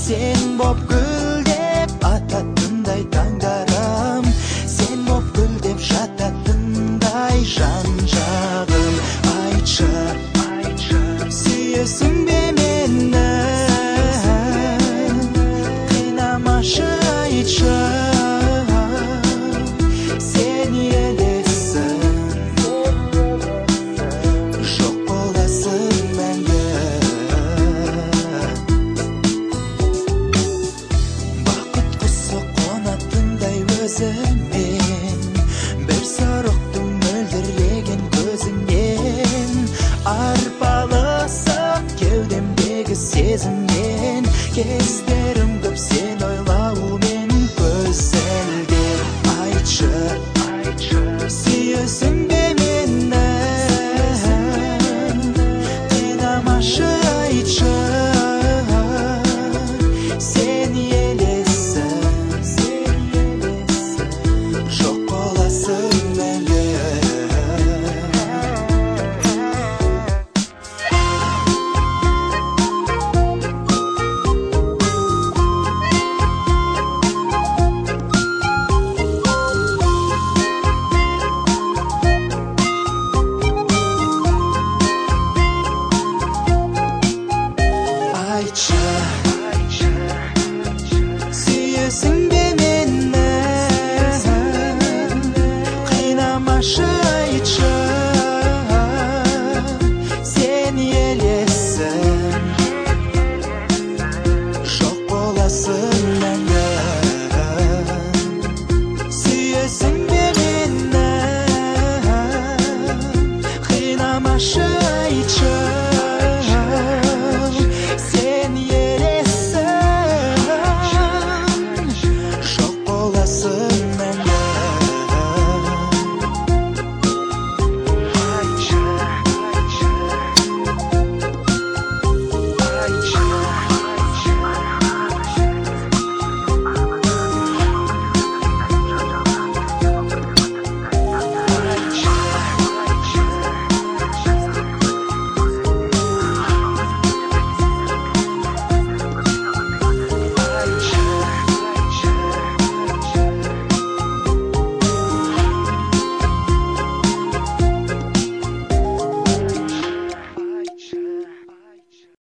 Sen boп gülдеп ататындай таңдарам, sen boп gülдеп жататындай жан-жағым. Айтшы, сүйесің бе мені? Қинамашы, айтшы, сен елессің, жоқ боласың мәңгі. Бақыт құсы қонатындай өзімен, бір сұрықтың мөлдіреген көзіңнен, арпалысып кеудемдегі сезіммен, кездерім көп сен ойлаумен көзілдер. Айтшы, сүйесің бе мені? Қинамашы, айтшы, сен елессің, жоқ боласың мәңгі. Айтшы, сүйесің